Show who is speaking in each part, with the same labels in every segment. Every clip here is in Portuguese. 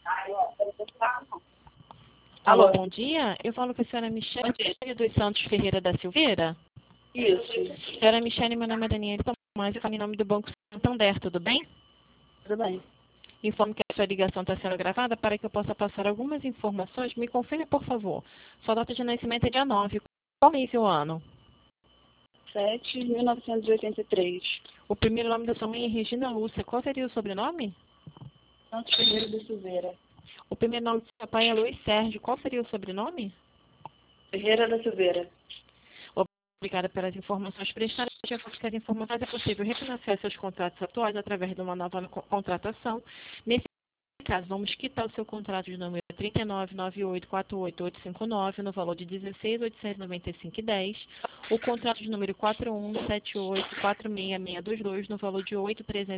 Speaker 1: Alô, bom dia. Eu falo com a senhora Michele dos Santos Ferreira da Silveira.
Speaker 2: Isso.
Speaker 1: Senhora Michele, meu nome é Daniela Tomás, eu falo em nome do Banco Santander, tudo bem?
Speaker 2: Tudo bem.
Speaker 1: Informo que a sua ligação está sendo gravada para que eu possa passar algumas informações. Me confirme, por favor. Sua data de nascimento é dia 9. Qual mês e o ano?
Speaker 2: 7.1983.
Speaker 1: O primeiro nome da sua mãe é Regina Lúcia. Qual seria o sobrenome?
Speaker 2: Santos Ferreira da Silveira.
Speaker 1: O primeiro nome do seu pai é Luiz Sérgio. Qual seria o sobrenome?
Speaker 2: Ferreira da Silveira.
Speaker 1: Obrigada pelas informações prestadas. De acordo com as informações, é possível refinanciar seus contratos atuais através de uma nova contratação. Nesse caso, vamos quitar o seu contrato de número 399848859 no valor de R$ 16.895,10. O contrato de número 4178466622 no valor de R$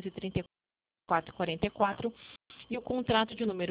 Speaker 1: 8.334,44. E o contrato de número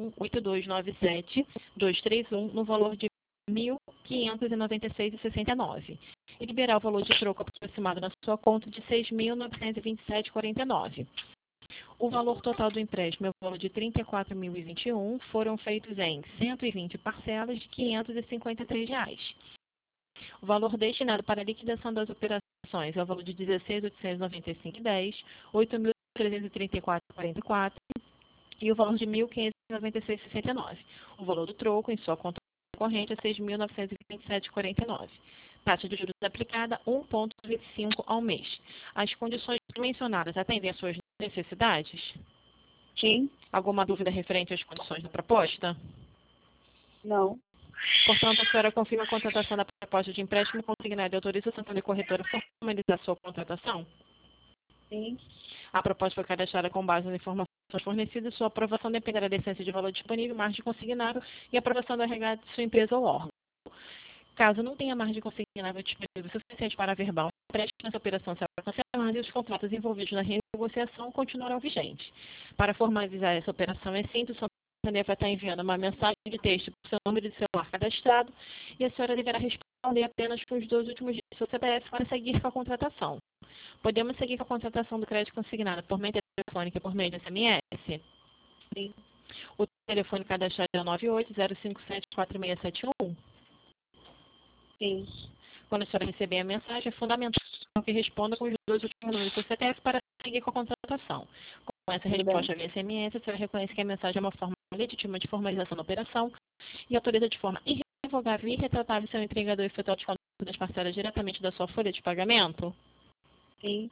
Speaker 1: 418297.231 no valor de R$ 1.596,69. E liberar o valor de troco aproximado na sua conta de R$ 6.927,49. O valor total do empréstimo é o valor de R$ 34.021, foram feitos em 120 parcelas de R$ 553. O valor destinado para a liquidação das operações é o valor de R$ 16.895,10, R$ 8.334,44 e o valor de R$ 1.596,69. O valor do troco em sua conta corrente é R$ 6.927,49. Taxa de juros aplicada 1,25 ao mês. As condições mencionadas atendem às suas necessidades?
Speaker 2: Sim.
Speaker 1: Alguma dúvida referente às condições da proposta?
Speaker 2: Não.
Speaker 1: Portanto, a senhora confirma a contratação da proposta de empréstimo consignado e autoriza a Santander Corretora a formalizar sua contratação?
Speaker 2: Sim.
Speaker 1: A proposta foi cadastrada com base nas informações fornecidas. Sua aprovação dependerá da essência de valor disponível, margem consignável e aprovação do RH de sua empresa ou órgão. Caso não tenha margem consignável disponível suficiente para verbal, empréstimo, essa operação será cancelada e os contratos envolvidos na renegociação continuarão vigentes. Para formalizar essa operação é simples, o Santander vai estar enviando uma mensagem de texto para o seu número de celular cadastrado e a senhora deverá responder apenas com os 2 últimos dígitos do seu CPF para seguir com a contratação. Podemos seguir com a contratação do crédito consignado por meio telefônica e por meio de SMS?
Speaker 2: Sim.
Speaker 1: O telefone cadastrado é 980574671.
Speaker 2: Sim.
Speaker 1: Quando a senhora receber a mensagem, é fundamental que responda com os 2 últimos números do CPF para seguir com a contratação. Com essa resposta via SMS, a senhora reconhece que a mensagem é uma forma legítima de formalização da operação e autoriza de forma irrevogável e irretratável seu empregador efetuar o desconto das parcelas diretamente da sua folha de pagamento?
Speaker 2: Sim.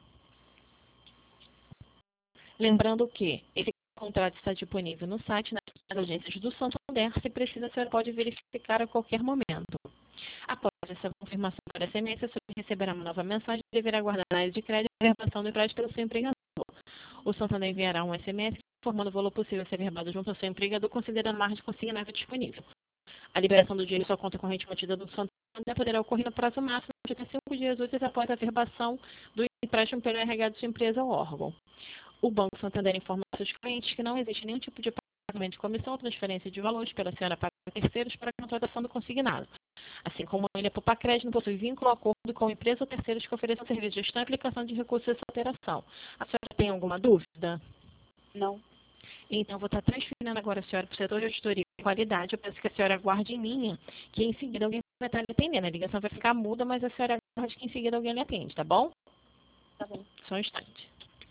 Speaker 1: Lembrando que esse contrato está disponível no site nas agências do Santander. Se precisa, a senhora pode verificar a qualquer momento. Após essa confirmação por SMS, a senhora receberá uma nova mensagem e deverá aguardar a análise de crédito e a reversão do empréstimo pelo seu empregador. O Santander enviará um SMS informando o valor possível a ser verbado junto ao seu empregador, considerando a margem consignável disponível. A liberação do dinheiro em sua conta corrente mantida do Santander poderá ocorrer no prazo máximo de até 5 dias úteis após a verbação do empréstimo pelo RH de sua empresa ou órgão. O Banco Santander informa aos seus clientes que não existe nenhum tipo de pagamento de comissão ou transferência de valores pela senhora para terceiros para a contratação do consignado. Assim como ele, a Popacred não possui vínculo ou acordo com empresa ou terceiros que ofereçam serviço de gestão e aplicação de recursos dessa operação. A senhora tem alguma dúvida?
Speaker 2: Não.
Speaker 1: Então, vou estar transferindo agora a senhora para o setor de auditoria e qualidade. Eu peço que a senhora aguarde em linha, que em seguida alguém vai estar lhe atendendo. A ligação vai ficar muda, mas a senhora aguarde que em seguida alguém lhe atende, tá bom?
Speaker 2: Tá bom.
Speaker 1: Só um instante.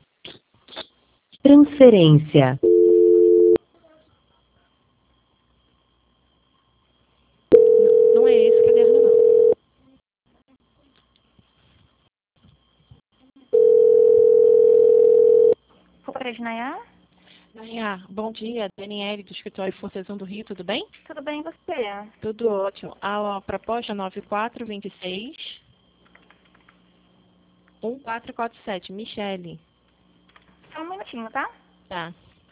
Speaker 3: Transferência.
Speaker 1: Não é esse caderno, não.
Speaker 4: Popacred Nayá?
Speaker 1: Nayá, bom dia. Daniele, do escritório Forças 1 do Rio, tudo bem?
Speaker 4: Tudo bem, e você?
Speaker 1: Tudo ótimo. A proposta 9426 1447, Michele.
Speaker 4: Só um minutinho, tá?
Speaker 1: Tá.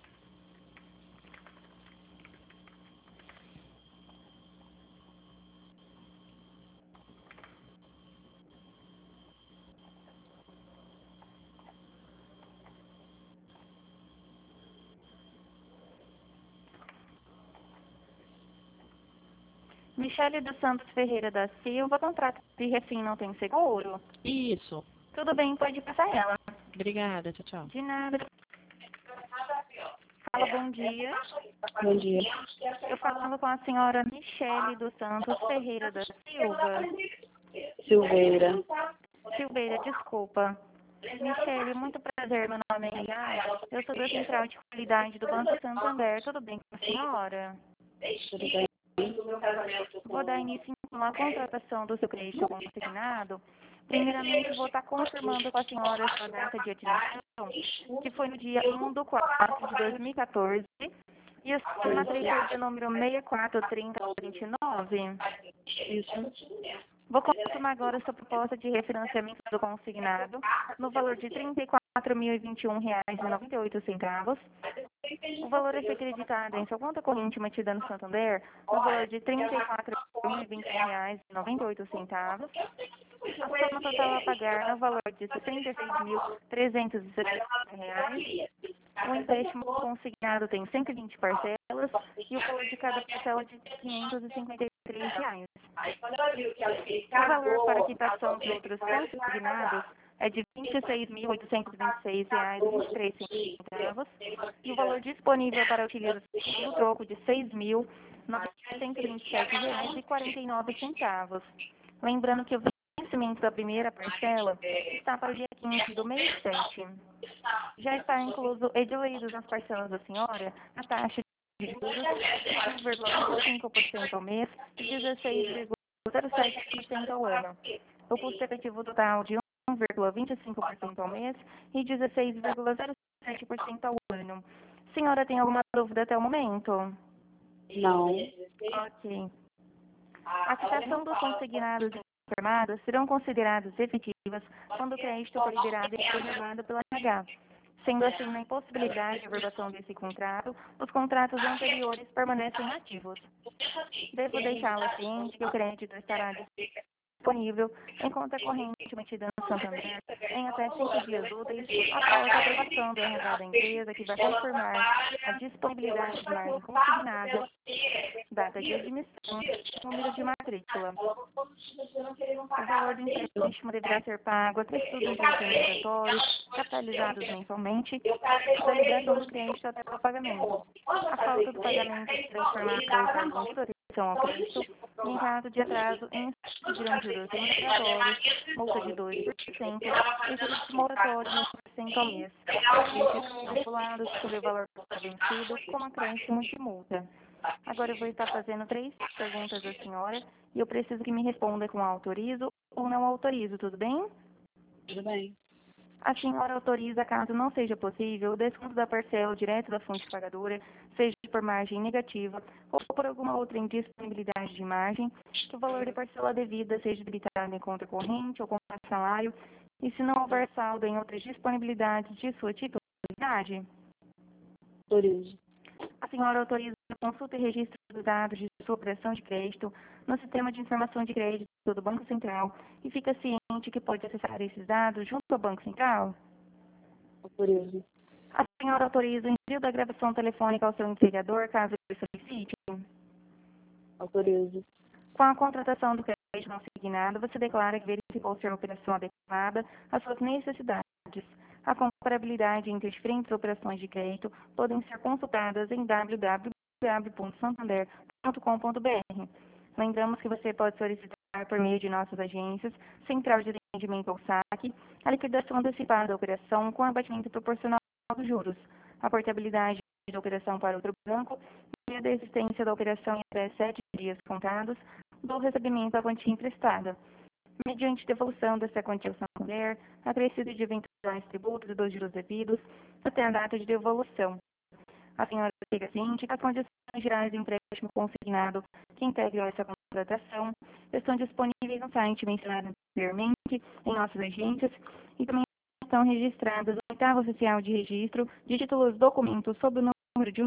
Speaker 4: Michele dos Santos Ferreira da Silva, contrato de refim não tem seguro?
Speaker 1: Isso.
Speaker 4: Tudo bem, pode passar ela.
Speaker 1: Obrigada. Tchau, tchau.
Speaker 4: De nada. Fala, bom dia.
Speaker 2: Bom dia.
Speaker 4: Eu falando com a senhora Michele dos Santos Ferreira da Silva.
Speaker 2: Silveira.
Speaker 4: Silveira, desculpa. Michele, muito prazer, meu nome é Yara. Eu sou da Central de Qualidade do Banco Santander. Tudo bem com a senhora?
Speaker 2: Tudo bem?
Speaker 4: Vou dar início então, à contratação do seu crédito consignado. Primeiramente, vou estar confirmando com a senhora a sua data de admissão, que foi no dia 1/4 de 2014, e a sua matrícula de número 643029.
Speaker 2: Isso.
Speaker 4: Vou confirmar agora a sua proposta de refinanciamento do consignado no valor de R$ 34.021,98. O valor a ser acreditado em sua conta corrente mantida no Santander no valor de R$ 34.021,98. A soma total a pagar no valor de R$ 66.370. O empréstimo consignado tem 120 parcelas e o valor de cada parcela é de R$ 553. O valor para quitação de outros consignados é de R$ 26.826,23 e o valor disponível para utilização do troco de R$ 6.927,49. Lembrando que o vencimento da primeira parcela está para o dia 15 do mês 7. Já está incluso edilidos nas parcelas da senhora a taxa de juros de 1,25% ao mês e 16,07% ao ano. O custo efetivo total de 1,25% ao mês e 16,07% ao ano. Senhora, tem alguma dúvida até o momento?
Speaker 2: Não.
Speaker 4: Ok. A quitação dos consignados informados serão consideradas efetivas quando o crédito for liberado e reservado pela RH. Sendo assim, na impossibilidade de averbação desse contrato, os contratos anteriores permanecem ativos. Devo deixá-la ciente que o crédito estará disponível em conta corrente mantida no Santander em até 5 dias úteis após a aprovação do RH da empresa, que vai confirmar a disponibilidade de margem consignada, data de admissão e número de matrícula. O valor do empréstimo deverá ser pago a estudos obrigatórios, capitalizados mensalmente, da liberação do crédito até o pagamento. A falta do pagamento será transformada em cargo de proteção ao crédito e, em caso de atraso, incidirão juros remuneratórios, multa de 2% e juros moratórios de 1% ao mês, calculados sobre o valor vencido como acréscimo de multa. Agora eu vou estar fazendo 3 perguntas à senhora e eu preciso que me responda com autorizo ou não autorizo, tudo bem?
Speaker 2: Tudo bem.
Speaker 4: A senhora autoriza, caso não seja possível, o desconto da parcela direto da fonte pagadora, seja por margem negativa ou por alguma outra indisponibilidade de margem, que o valor da parcela devida seja debitado em conta corrente ou conta salário, e se não houver saldo em outras disponibilidades de sua titularidade?
Speaker 2: Autorizo.
Speaker 4: A senhora autoriza a consulta e registro dos dados de sua operação de crédito no Sistema de Informação de Crédito do Banco Central e fica ciente que pode acessar esses dados junto ao Banco Central?
Speaker 2: Autorizo.
Speaker 4: A senhora autoriza o envio da gravação telefônica ao seu entregador, caso ele solicite?
Speaker 2: Autorizo.
Speaker 4: Com a contratação do crédito consignado, você declara que verificou ser uma operação adequada às suas necessidades. A comparabilidade entre diferentes operações de crédito podem ser consultadas em www.santander.com.br. Lembramos que você pode solicitar por meio de nossas agências, Central de Atendimento ao SAC, a liquidação antecipada da operação com abatimento proporcional dos juros, a portabilidade da operação para outro banco e a desistência da operação em até 7 dias contados do recebimento da quantia emprestada, mediante devolução dessa quantia ao Santander, acrescido de eventuais tributos e dos juros devidos, até a data de devolução. A senhora fica ciente que as condições gerais do empréstimo consignado que integram essa contratação estão disponíveis no site mencionado anteriormente, em nossas agências, e também estão registradas no oitavo oficial de registro de títulos documentos sob o número de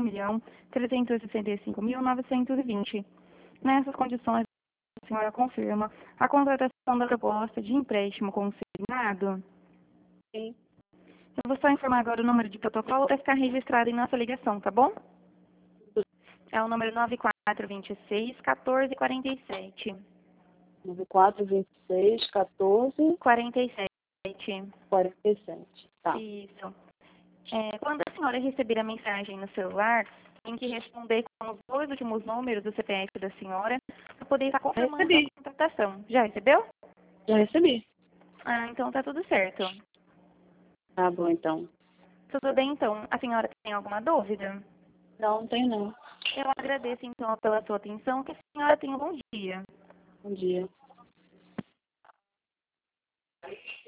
Speaker 4: 1.365.920. Nessas condições, a senhora confirma a contratação da proposta de empréstimo consignado?
Speaker 2: Sim.
Speaker 4: Eu vou só informar agora o número de protocolo para ficar registrado em nossa ligação, tá bom? É o número 9426-1447.
Speaker 2: 9426-1447.
Speaker 4: 47.
Speaker 2: Tá.
Speaker 4: Isso. Quando a senhora receber a mensagem no celular, tem que responder com os 2 últimos números do CPF da senhora para poder estar confirmando
Speaker 2: Recebi.
Speaker 4: a contratação. Já recebeu?
Speaker 2: Já recebi.
Speaker 4: Ah, então tá tudo certo.
Speaker 2: Tá bom, então.
Speaker 4: Tudo bem, então. A senhora tem alguma dúvida?
Speaker 2: Não, não tem não.
Speaker 4: Eu agradeço, então, pela sua atenção. Que a senhora tenha um bom dia.
Speaker 2: Bom dia.